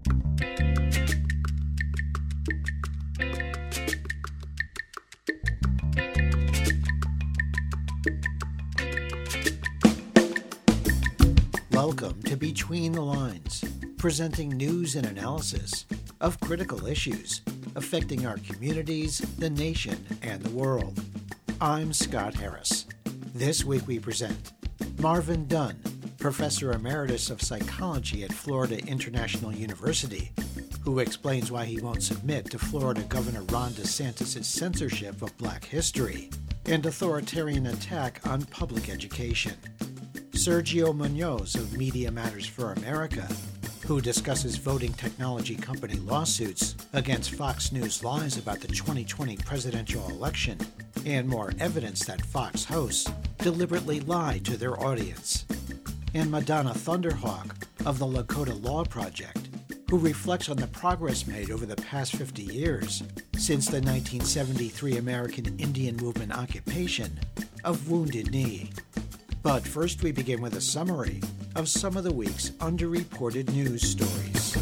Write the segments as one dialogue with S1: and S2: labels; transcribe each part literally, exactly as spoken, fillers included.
S1: Welcome to Between the Lines, presenting news and analysis of critical issues affecting our communities, the nation, and the world. I'm Scott Harris. This week we present Marvin Dunn, Professor Emeritus of Psychology at Florida International University, who explains why he won't submit to Florida Governor Ron DeSantis' censorship of Black history and authoritarian attack on public education. Sergio Munoz of Media Matters for America, who discusses voting technology company lawsuits against Fox News lies about the twenty twenty presidential election, and more evidence that Fox hosts deliberately lie to their audience. And Madonna Thunderhawk of the Lakota Law Project, who reflects on the progress made over the past fifty years since the nineteen seventy-three American Indian Movement occupation of Wounded Knee. But first we begin with a summary of some of the week's underreported news stories.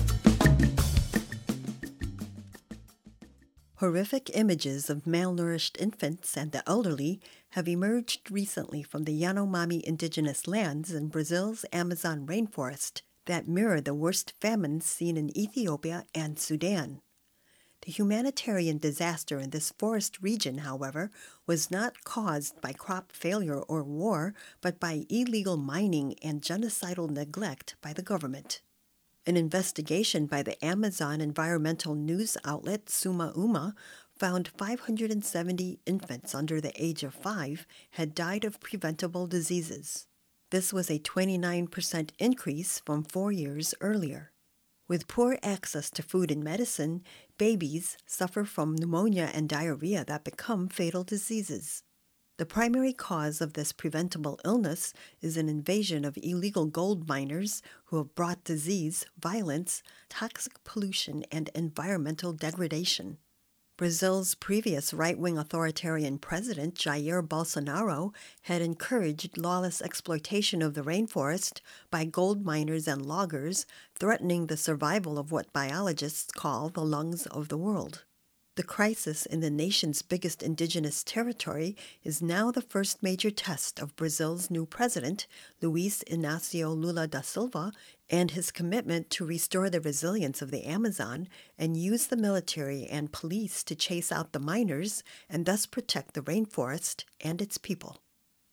S2: Horrific images of malnourished infants and the elderly have emerged recently from the Yanomami indigenous lands in Brazil's Amazon rainforest that mirror the worst famines seen in Ethiopia and Sudan. The humanitarian disaster in this forest region, however, was not caused by crop failure or war, but by illegal mining and genocidal neglect by the government. An investigation by the Amazon environmental news outlet Suma Uma found five hundred seventy infants under the age of five had died of preventable diseases. This was a twenty-nine percent increase from four years earlier. With poor access to food and medicine, babies suffer from pneumonia and diarrhea that become fatal diseases. The primary cause of this preventable illness is an invasion of illegal gold miners who have brought disease, violence, toxic pollution, and environmental degradation. Brazil's previous right-wing authoritarian president, Jair Bolsonaro, had encouraged lawless exploitation of the rainforest by gold miners and loggers, threatening the survival of what biologists call the lungs of the world. The crisis in the nation's biggest indigenous territory is now the first major test of Brazil's new president, Luiz Inácio Lula da Silva, and his commitment to restore the resilience of the Amazon and use the military and police to chase out the miners and thus protect the rainforest and its people.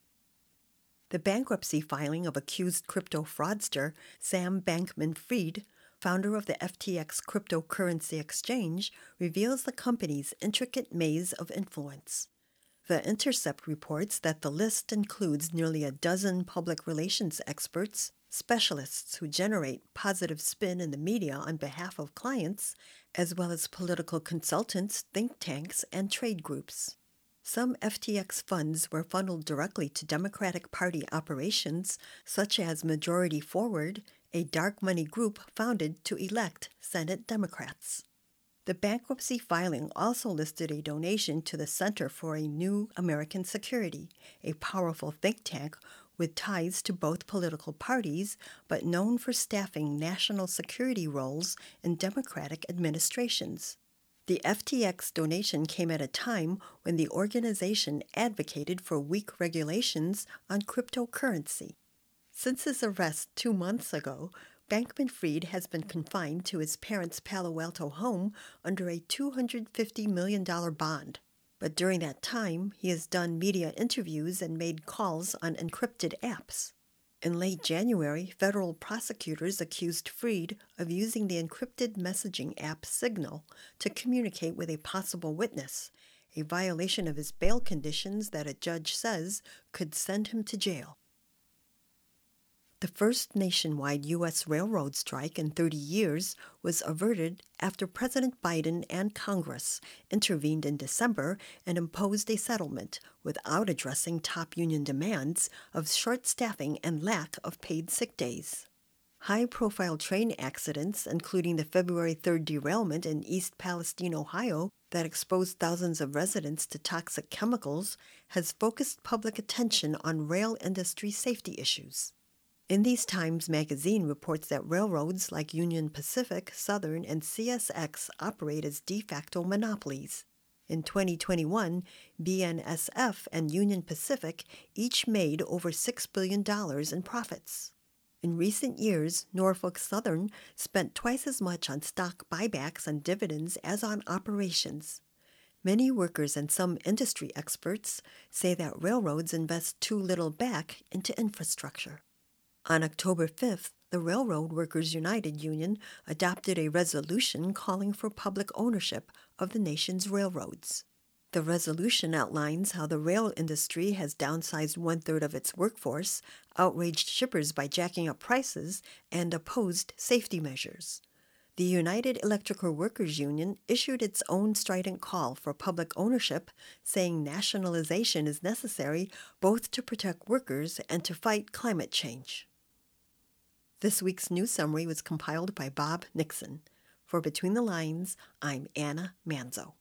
S2: The bankruptcy filing of accused crypto fraudster Sam Bankman-Fried, founder of the F T X cryptocurrency exchange, reveals the company's intricate maze of influence. The Intercept reports that the list includes nearly a dozen public relations experts, specialists who generate positive spin in the media on behalf of clients, as well as political consultants, think tanks, and trade groups. Some F T X funds were funneled directly to Democratic Party operations, such as Majority Forward, a dark money group founded to elect Senate Democrats. The bankruptcy filing also listed a donation to the Center for a New American Security, a powerful think tank with ties to both political parties, but known for staffing national security roles in Democratic administrations. The F T X donation came at a time when the organization advocated for weak regulations on cryptocurrency. Since his arrest two months ago, Bankman-Fried has been confined to his parents' Palo Alto home under a two hundred fifty million dollars bond. But during that time, he has done media interviews and made calls on encrypted apps. In late January, federal prosecutors accused Fried of using the encrypted messaging app Signal to communicate with a possible witness, a violation of his bail conditions that a judge says could send him to jail. The first nationwide U S railroad strike in thirty years was averted after President Biden and Congress intervened in December and imposed a settlement without addressing top union demands of short staffing and lack of paid sick days. High-profile train accidents, including the February third derailment in East Palestine, Ohio, that exposed thousands of residents to toxic chemicals, has focused public attention on rail industry safety issues. In these times magazine reports that railroads like Union Pacific, Southern, and C S X operate as de facto monopolies. In twenty twenty-one, B N S F and Union Pacific each made over six billion dollars in profits. In recent years, Norfolk Southern spent twice as much on stock buybacks and dividends as on operations. Many workers and some industry experts say that railroads invest too little back into infrastructure. On October fifth, the Railroad Workers United Union adopted a resolution calling for public ownership of the nation's railroads. The resolution outlines how the rail industry has downsized one-third of its workforce, outraged shippers by jacking up prices, and opposed safety measures. The United Electrical Workers Union issued its own strident call for public ownership, saying nationalization is necessary both to protect workers and to fight climate change. This week's news summary was compiled by Bob Nixon. For Between the Lines, I'm Anna Manzo.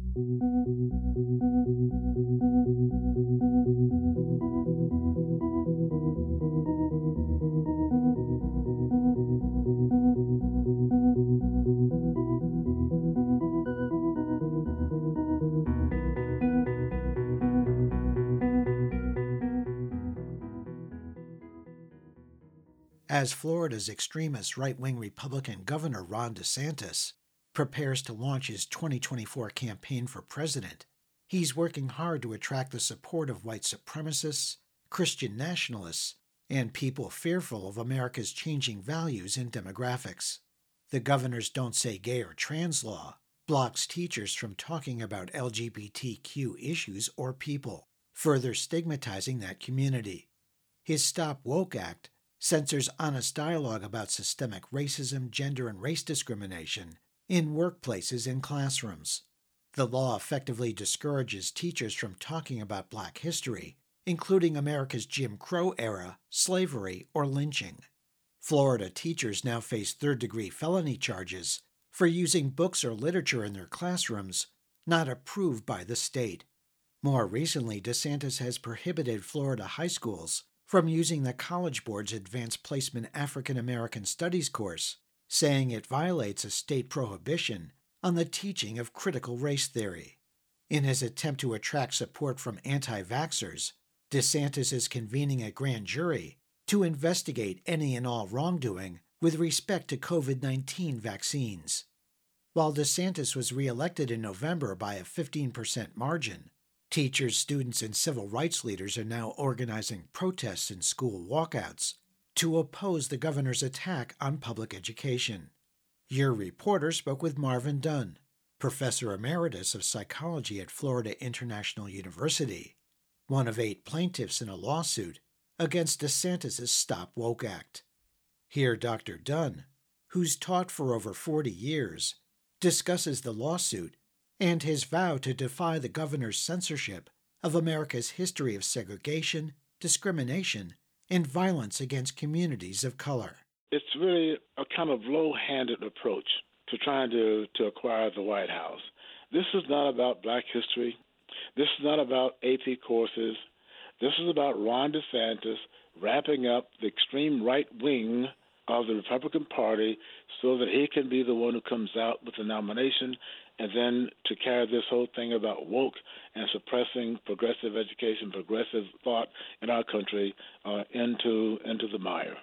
S1: As Florida's extremist right-wing Republican Governor Ron DeSantis prepares to launch his twenty twenty-four campaign for president, he's working hard to attract the support of white supremacists, Christian nationalists, and people fearful of America's changing values and demographics. The governor's Don't Say Gay or Trans law blocks teachers from talking about L G B T Q issues or people, further stigmatizing that community. His Stop Woke Act censors honest dialogue about systemic racism, gender, and race discrimination in workplaces and classrooms. The law effectively discourages teachers from talking about Black history, including America's Jim Crow era, slavery, or lynching. Florida teachers now face third-degree felony charges for using books or literature in their classrooms not approved by the state. More recently, DeSantis has prohibited Florida high schools from using the College Board's Advanced Placement African American Studies course, saying it violates a state prohibition on the teaching of critical race theory. In his attempt to attract support from anti-vaxxers, DeSantis is convening a grand jury to investigate any and all wrongdoing with respect to covid nineteen vaccines. While DeSantis was reelected in November by a fifteen percent margin, teachers, students, and civil rights leaders are now organizing protests and school walkouts to oppose the governor's attack on public education. Your reporter spoke with Marvin Dunn, professor emeritus of psychology at Florida International University, one of eight plaintiffs in a lawsuit against DeSantis' Stop Woke Act. Here, Doctor Dunn, who's taught for over forty years, discusses the lawsuit and his vow to defy the governor's censorship of America's history of segregation, discrimination, and violence against communities of color.
S3: It's really a kind of low-handed approach to trying to, to acquire the White House. This is not about Black history. This is not about A P courses. This is about Ron DeSantis wrapping up the extreme right wing of the Republican Party so that he can be the one who comes out with the nomination, and then to carry this whole thing about woke and suppressing progressive education, progressive thought in our country uh, into into the mire.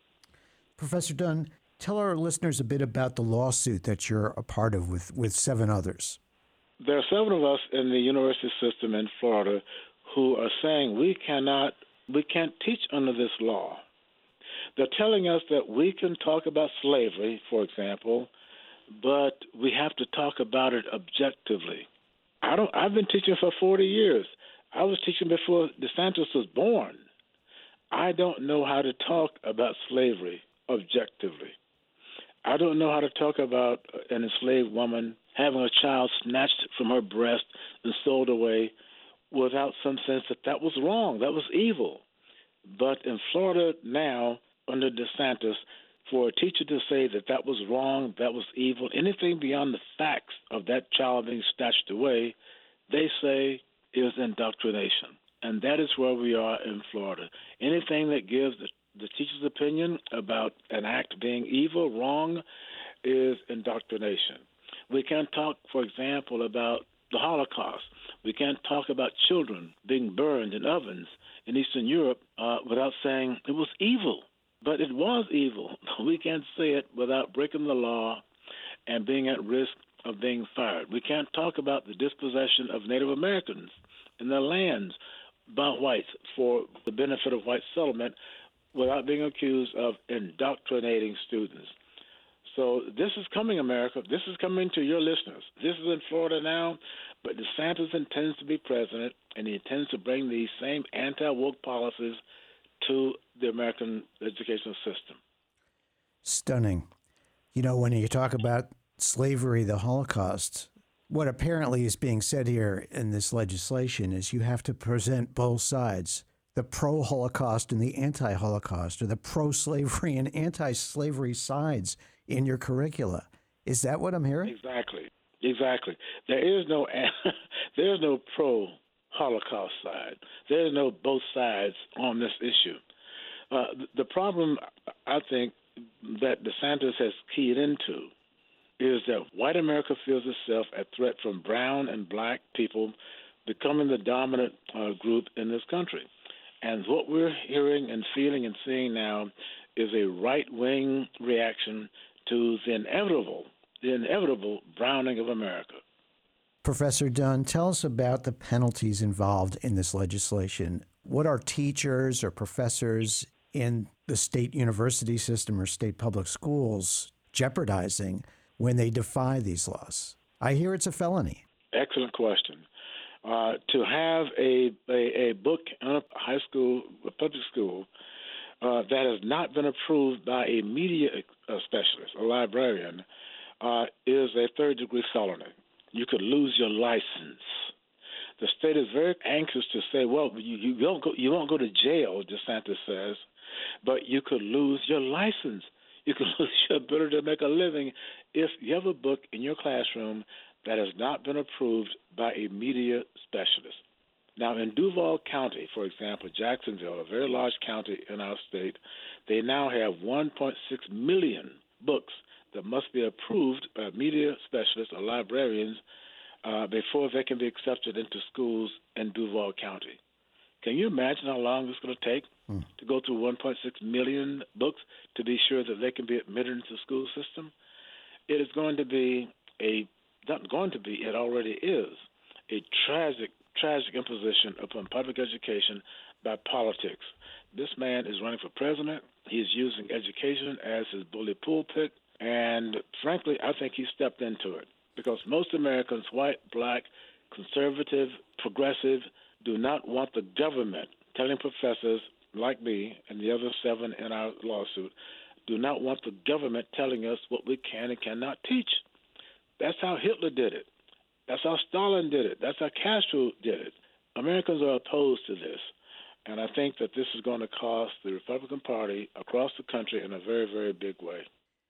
S1: Professor Dunn, tell our listeners a bit about the lawsuit that you're a part of with, with seven others.
S3: There are seven of us in the university system in Florida who are saying we cannot, we can't teach under this law. They're telling us that we can talk about slavery, for example, but we have to talk about it objectively. I don't. I've been teaching for forty years. I was teaching before DeSantis was born. I don't know how to talk about slavery objectively. I don't know how to talk about an enslaved woman having a child snatched from her breast and sold away without some sense that that was wrong, that was evil. But in Florida now, under DeSantis, for a teacher to say that that was wrong, that was evil, anything beyond the facts of that child being snatched away, they say is indoctrination. And that is where we are in Florida. Anything that gives the the teacher's opinion about an act being evil, wrong, is indoctrination. We can't talk, for example, about the Holocaust. We can't talk about children being burned in ovens in Eastern Europe uh, without saying it was evil. But it was evil. We can't say it without breaking the law and being at risk of being fired. We can't talk about the dispossession of Native Americans and their lands by whites for the benefit of white settlement without being accused of indoctrinating students. So this is coming, America. This is coming to your listeners. This is in Florida now, but DeSantis intends to be president, and he intends to bring these same anti-woke policies to the American educational system.
S1: Stunning. You know, when you talk about slavery, the Holocaust, what apparently is being said here in this legislation is you have to present both sides, the pro-Holocaust and the anti-Holocaust, or the pro-slavery and anti-slavery sides in your curricula. Is that what I'm hearing?
S3: Exactly. Exactly. There is no there is no pro-Holocaust side. There is no both sides on this issue. Uh, the problem, I think, that DeSantis has keyed into is that white America feels itself a threat from brown and black people becoming the dominant uh, group in this country. And what we're hearing and feeling and seeing now is a right-wing reaction to the inevitable, the inevitable browning of America.
S1: Professor Dunn, tell us about the penalties involved in this legislation. What are teachers or professors in the state university system or state public schools jeopardizing when they defy these laws? I hear it's a felony.
S3: Excellent question. Uh, to have a, a, a book in a high school, a public school, uh, that has not been approved by a media uh, specialist, a librarian, uh, is a third-degree felony. You could lose your license. The state is very anxious to say, well, you, you, don't go, you won't go to jail, DeSantis says, but you could lose your license. You could lose your ability to make a living if you have a book in your classroom that has not been approved by a media specialist. Now, in Duval County, for example, Jacksonville, a very large county in our state, they now have one point six million books that must be approved by media specialists or librarians uh, before they can be accepted into schools in Duval County. Can you imagine how long it's going to take hmm. to go through one point six million books to be sure that they can be admitted into the school system? It is going to be a, not going to be, it already is, a tragic, tragic imposition upon public education by politics. This man is running for president. He is using education as his bully pulpit. And frankly, I think he stepped into it because most Americans, white, black, conservative, progressive, do not want the government telling professors like me and the other seven in our lawsuit, do not want the government telling us what we can and cannot teach. That's how Hitler did it. That's how Stalin did it. That's how Castro did it. Americans are opposed to this. And I think that this is going to cost the Republican Party across the country in a very, very big way.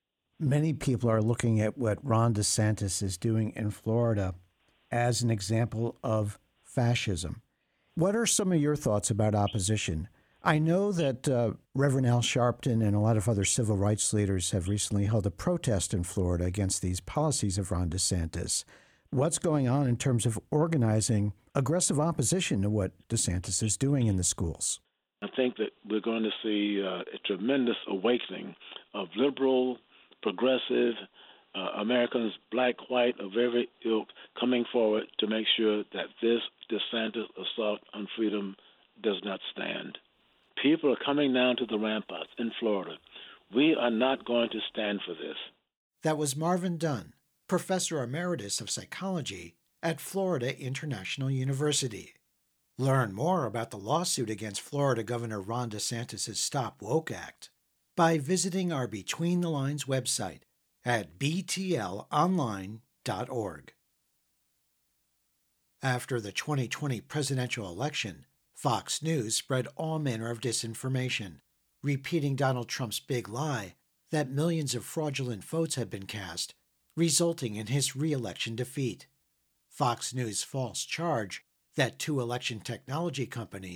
S1: Many people are looking at what Ron DeSantis is doing in Florida as an example of fascism. What are some of your thoughts about opposition? I know that uh, Reverend Al Sharpton and a lot of other civil rights leaders have recently held a protest in Florida against these policies of Ron DeSantis. What's going on in terms of organizing aggressive opposition to what DeSantis is doing in the schools?
S3: I think that we're going to see uh, a tremendous awakening of liberal, progressive uh, Americans, black, white, of every ilk, coming forward to make sure that this DeSantis assault on freedom does not stand. People are coming down to the ramparts in Florida. We are not going to stand for this.
S1: That was Marvin Dunn, Professor Emeritus of Psychology at Florida International University. Learn more about the lawsuit against Florida Governor Ron DeSantis' Stop Woke Act by visiting our Between the Lines website at b t l online dot org. After the twenty twenty presidential election, Fox News spread all manner of disinformation, repeating Donald Trump's big lie that millions of fraudulent votes had been cast, resulting in his re-election defeat. Fox News' false charge that two election technology companies,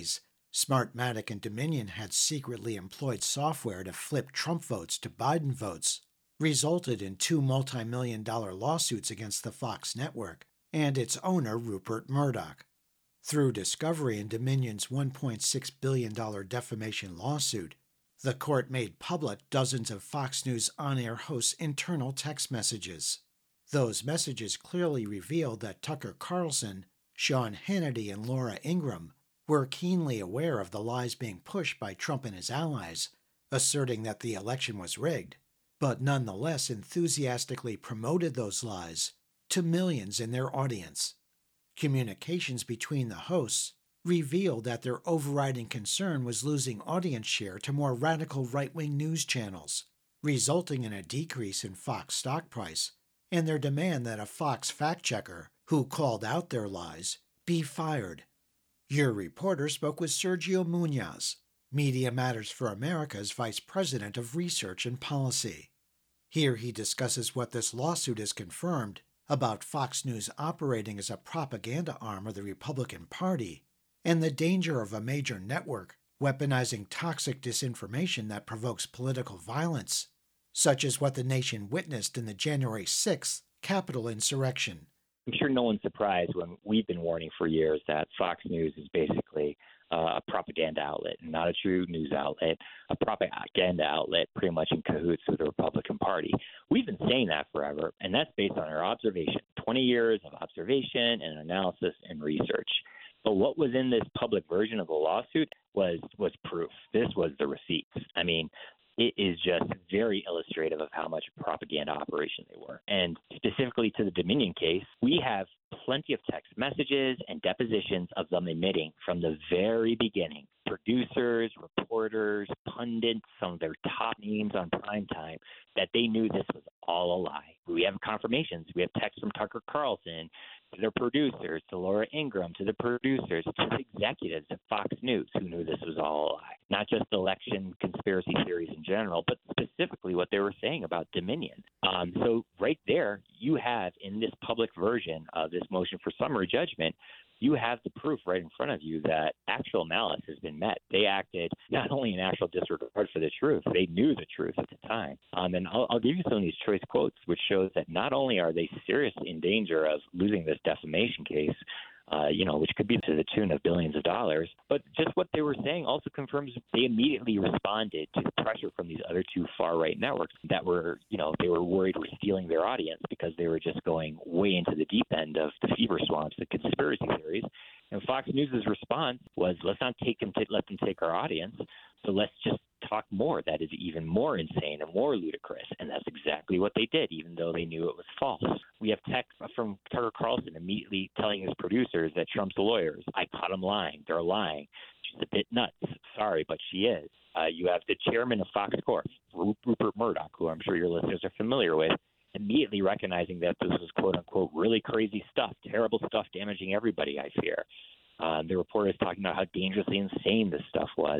S1: Smartmatic and Dominion had secretly employed software to flip Trump votes to Biden votes, resulted in two multi-million dollar lawsuits against the Fox network and its owner, Rupert Murdoch. Through discovery in Dominion's one point six billion dollars defamation lawsuit, the court made public dozens of Fox News on-air hosts' internal text messages. Those messages clearly revealed that Tucker Carlson, Sean Hannity, and Laura Ingraham were keenly aware of the lies being pushed by Trump and his allies, asserting that the election was rigged, but nonetheless enthusiastically promoted those lies to millions in their audience. Communications between the hosts revealed that their overriding concern was losing audience share to more radical right-wing news channels, resulting in a decrease in Fox stock price, and their demand that a Fox fact-checker, who called out their lies, be fired. Your reporter spoke with Sergio Munoz, Media Matters for America's Vice President of Research and Policy. Here he discusses what this lawsuit has confirmed about Fox News operating as a propaganda arm of the Republican Party, and the danger of a major network weaponizing toxic disinformation that provokes political violence, such as what the nation witnessed in the January sixth Capitol insurrection.
S4: I'm sure no one's surprised when we've been warning for years that Fox News is basically uh, a propaganda outlet, not a true news outlet, a propaganda outlet pretty much in cahoots with the Republican Party. We've been saying that forever, and that's based on our observation, twenty years of observation and analysis and research. But what was in this public version of the lawsuit was was proof. This was the receipts. I mean, it is just very illustrative of how much propaganda operation they were. And specifically to the Dominion case, we have plenty of text messages and depositions of them admitting from the very beginning, producers, reporters, pundits, some of their top names on primetime, that they knew this was all a lie. We have confirmations. We have texts from Tucker Carlson to their producers, to Laura Ingraham, to the producers, to the executives at Fox News who knew this was all a lie. Not just election conspiracy theories in general, but specifically what they were saying about Dominion. Um, so right there, you have in this public version of this motion for summary judgment, you have the proof right in front of you that actual malice has been met. They acted not only in actual disregard for the truth, they knew the truth at the time. Um, and I'll, I'll give you some of these choice quotes, which shows that not only are they seriously in danger of losing this defamation case, uh, you know, which could be to the tune of billions of dollars, but just what they were saying also confirms they immediately responded to the pressure from these other two far-right networks that were, you know, they were worried were stealing their audience because they were just going way into the deep end of the fever swamps, the conspiracy theories. And Fox News' response was, let's not take them, t- let them take our audience, so let's just talk more. That is even more insane and more ludicrous. And that's exactly what they did, even though they knew it was false. We have text from Tucker Carlson immediately telling his producers that Trump's lawyers, I caught him lying. They're lying. She's a bit nuts. Sorry, but she is. Uh, you have the chairman of Fox Corp, Rupert Murdoch, who I'm sure your listeners are familiar with, immediately recognizing that this was, quote unquote, really crazy stuff, terrible stuff, damaging everybody, I fear. Uh, the reporters talking about how dangerously insane this stuff was.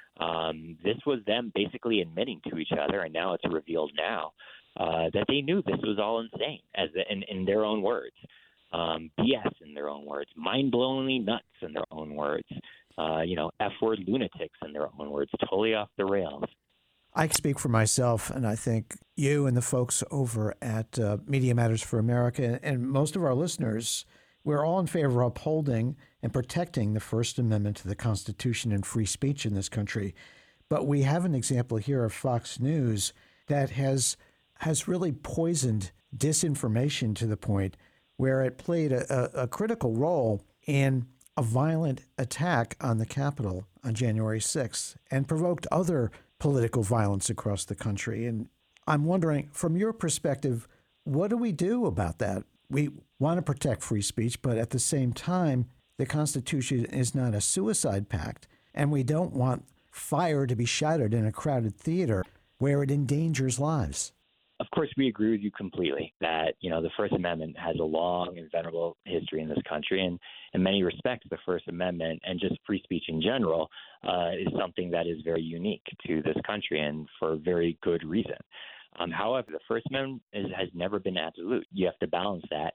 S4: Um, this was them basically admitting to each other, and now it's revealed now uh, that they knew this was all insane, as the, in, in their own words, um, B S in their own words, mind-blowingly nuts in their own words, uh, you know, F-word lunatics in their own words, totally off the rails.
S1: I speak for myself, and I think you and the folks over at uh, Media Matters for America and most of our listeners, we're all in favor of upholding and protecting the First Amendment to the Constitution and free speech in this country. But we have an example here of Fox News that has has really poisoned disinformation to the point where it played a, a, a critical role in a violent attack on the Capitol on January sixth and provoked other political violence across the country. And I'm wondering, from your perspective, what do we do about that? We want to protect free speech, but at the same time, the Constitution is not a suicide pact, and we don't want fire to be shattered in a crowded theater where it endangers lives.
S4: Of course, we agree with you completely that, you know, the First Amendment has a long and venerable history in this country. And in many respects, the First Amendment and just free speech in general uh, is something that is very unique to this country and for very good reason. Um, however, the First Amendment is, has never been absolute. You have to balance that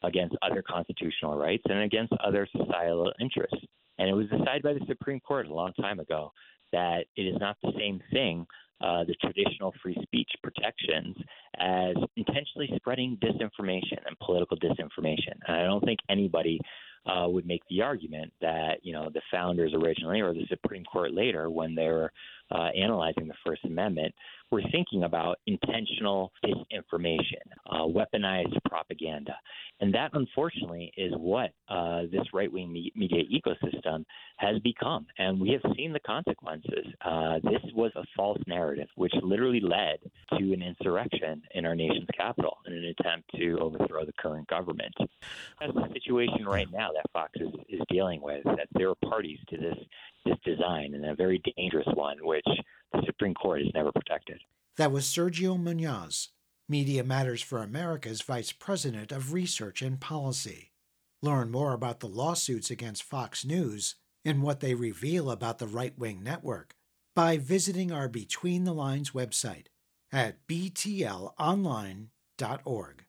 S4: against other constitutional rights and against other societal interests. And it was decided by the Supreme Court a long time ago that it is not the same thing, uh, the traditional free speech protections, as intentionally spreading disinformation and political disinformation. And I don't think anybody uh, would make the argument that, you know, the founders originally or the Supreme Court later, when they were uh, analyzing the First Amendment, were thinking about intentional disinformation, uh, weaponized propaganda. And that, unfortunately, is what uh, this right-wing me- media ecosystem has become. And we have seen the consequences. Uh, this was a false narrative, which literally led to an insurrection in our nation's capital in an attempt to overthrow the current government. That's the situation right now that Fox is, is dealing with, that there are parties to this, this design, and a very dangerous one, which the Supreme Court has never protected.
S1: That was Sergio Munoz, Media Matters for America's Vice President of Research and Policy. Learn more about the lawsuits against Fox News and what they reveal about the right-wing network by visiting our Between the Lines website at b t l online dot org.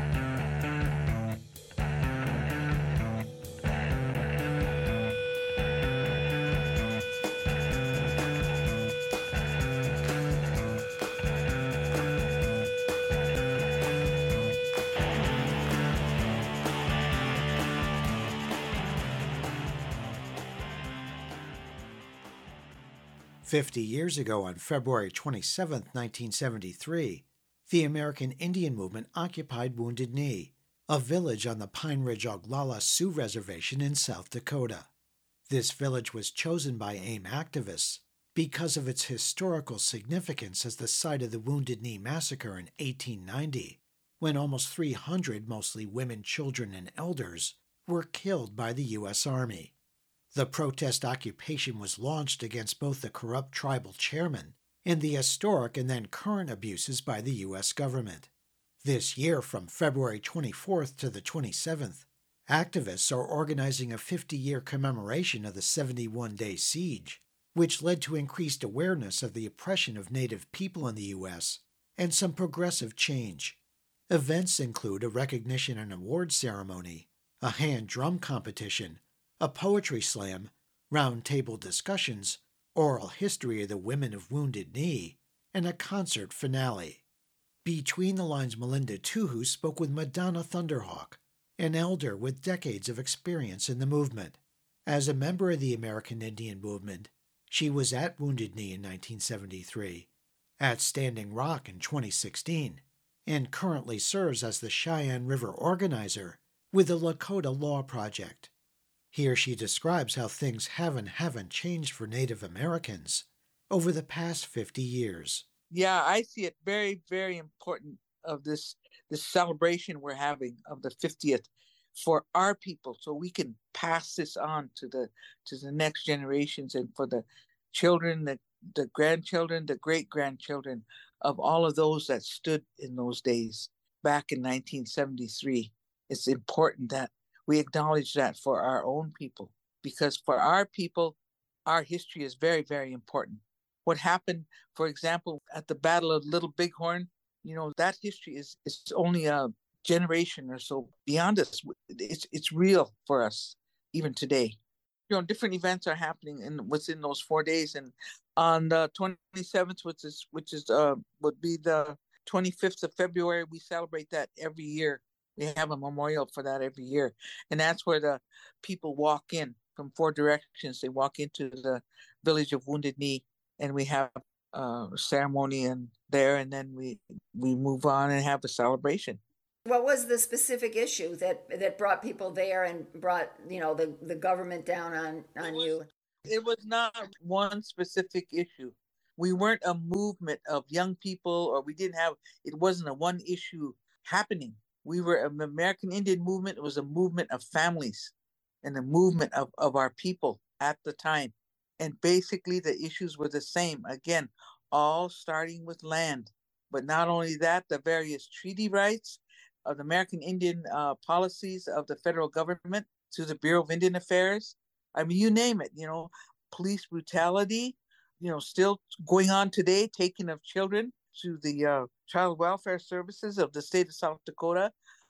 S1: Fifty years ago, on February twenty-seventh, nineteen seventy-three, the American Indian movement occupied Wounded Knee, a village on the Pine Ridge Oglala Sioux Reservation in South Dakota. This village was chosen by AIM activists because of its historical significance as the site of the Wounded Knee Massacre in eighteen ninety, when almost three hundred, mostly women, children, and elders, were killed by the U S Army. The protest occupation was launched against both the corrupt tribal chairman and the historic and then current abuses by the U S government. This year, from February twenty-fourth to the twenty-seventh, activists are organizing a fifty-year commemoration of the seventy-one day siege, which led to increased awareness of the oppression of Native people in the U S and some progressive change. Events include a recognition and award ceremony, a hand drum competition, a poetry slam, round-table discussions, oral history of the women of Wounded Knee, and a concert finale. Between the Lines' Melinda Tuhu spoke with Madonna Thunderhawk, an elder with decades of experience in the movement. As a member of the American Indian movement, she was at Wounded Knee in nineteen seventy-three, at Standing Rock in twenty sixteen, and currently serves as the Cheyenne River organizer with the Lakota Law Project. Here she describes how things have and haven't changed for Native Americans over the past fifty years.
S5: Yeah, I see it very, very important of this this celebration we're having of the fiftieth for our people, so we can pass this on to the to the next generations, and for the children, the, the grandchildren, the great-grandchildren of all of those that stood in those days back in nineteen seventy-three. It's important that we acknowledge that for our own people, because for our people, our history is very, very important. What happened, for example, at the Battle of Little Bighorn, you know, that history is, is only a generation or so beyond us. It's it's real for us, even today. You know, different events are happening in within those four days. And on the twenty-seventh, which is which is uh would be the twenty-fifth of February, we celebrate that every year. We have a memorial for that every year. And that's where the people walk in from four directions. They walk into the village of Wounded Knee, and we have a ceremony and there, and then we, we move on and have a celebration.
S6: What was the specific issue that, that brought people there and brought, you know, the, the government down on, on
S5: it
S6: you?
S5: Was, it was not one specific issue. We weren't a movement of young people, or we didn't have, it wasn't a one issue happening. We were an American Indian movement. It was a movement of families and a movement of, of our people at the time. And basically the issues were the same. Again, all starting with land. But not only that, the various treaty rights of the American Indian uh, policies of the federal government to the Bureau of Indian Affairs. I mean, you name it, you know, police brutality, you know, still going on today, taking of children to the uh, child welfare services of the state of South Dakota.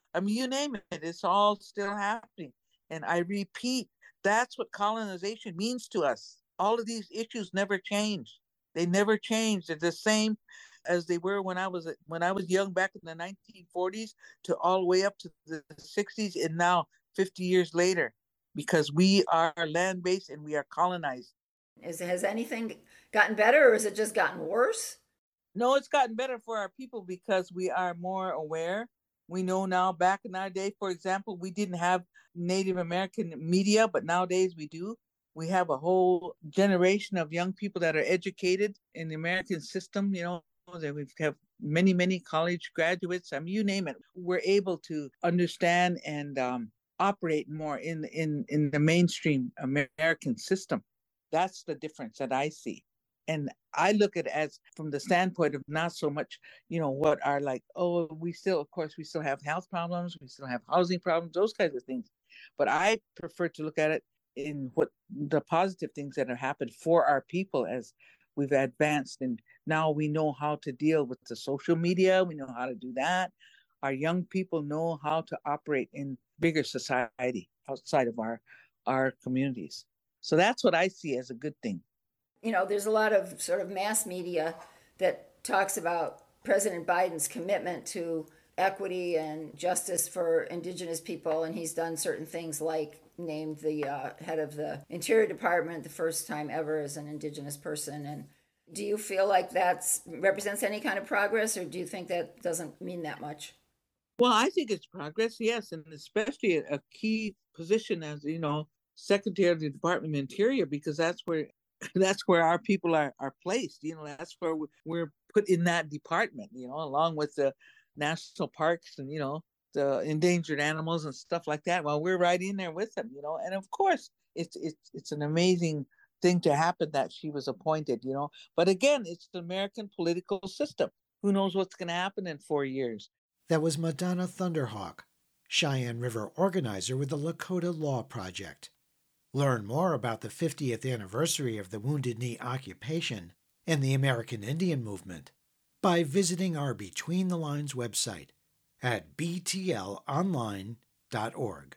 S5: I mean, you name it, it's all still happening. And I repeat, that's what colonization means to us. All of these issues never change. They never change. They're the same as they were when I was when I was young back in the nineteen forties to all the way up to the sixties, and now fifty years later, because we are land-based and we are colonized.
S6: Is, has anything gotten better, or has it just gotten worse?
S5: No, it's gotten better for our people because we are more aware. We know now, back in our day, for example, we didn't have Native American media, but nowadays we do. We have a whole generation of young people that are educated in the American system, you know, that we have many, many college graduates. I mean, you name it. We're able to understand and um, operate more in, in, in the mainstream American system. That's the difference that I see. And I look at it as from the standpoint of not so much, you know, what are like, oh, we still, of course, we still have health problems. We still have housing problems, those kinds of things. But I prefer to look at it in what the positive things that have happened for our people as we've advanced. And now we know how to deal with the social media. We know how to do that. Our young people know how to operate in bigger society outside of our, our communities. So that's what I see as a good thing.
S6: You know, there's a lot of sort of mass media that talks about President Biden's commitment to equity and justice for Indigenous people, and he's done certain things like named the uh, head of the Interior Department the first time ever as an Indigenous person. And do you feel like that represents any kind of progress, or do you think that doesn't mean that much?
S5: Well, I think it's progress, yes, and especially a key position as, you know, Secretary of the Department of Interior, because that's where that's where our people are, are placed. You know, that's where we're put in that department, you know, along with the national parks and, you know, the endangered animals and stuff like that. Well, we're right in there with them, you know, and of course it's, it's, it's an amazing thing to happen that she was appointed, you know, but again, it's the American political system. Who knows what's going to happen in four years?
S1: That was Madonna Thunderhawk, Cheyenne River organizer with the Lakota Law Project. Learn more about the fiftieth anniversary of the Wounded Knee occupation and the American Indian movement by visiting our Between the Lines website at b t l online dot org.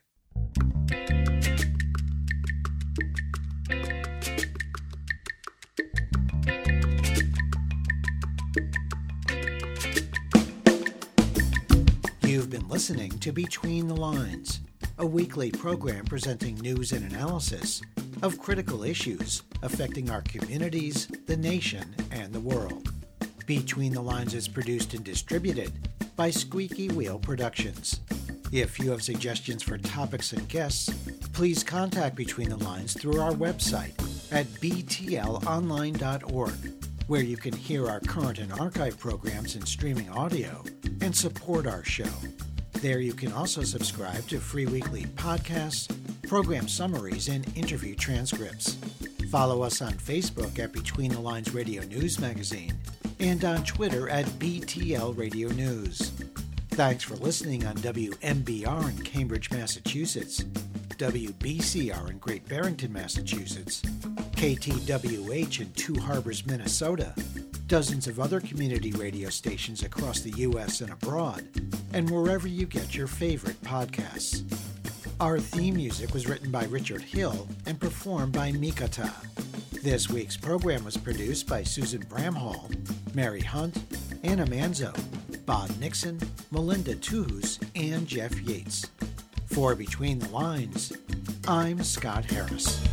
S1: You've been listening to Between the Lines, a weekly program presenting news and analysis of critical issues affecting our communities, the nation, and the world. Between the Lines is produced and distributed by Squeaky Wheel Productions. If you have suggestions for topics and guests, please contact Between the Lines through our website at b t l online dot org, where you can hear our current and archive programs in streaming audio and support our show. There you can also subscribe to free weekly podcasts, program summaries, and interview transcripts. Follow us on Facebook at Between the Lines Radio News Magazine and on Twitter at B T L Radio News. Thanks for listening on W M B R in Cambridge, Massachusetts, W B C R in Great Barrington, Massachusetts, K T W H in Two Harbors, Minnesota, dozens of other community radio stations across the U S and abroad, and wherever you get your favorite podcasts. Our theme music was written by Richard Hill and performed by Mikata. This week's program was produced by Susan Bramhall, Mary Hunt, Anna Manzo, Bob Nixon, Melinda Tuhus, and Jeff Yates. For Between the Lines, I'm Scott Harris.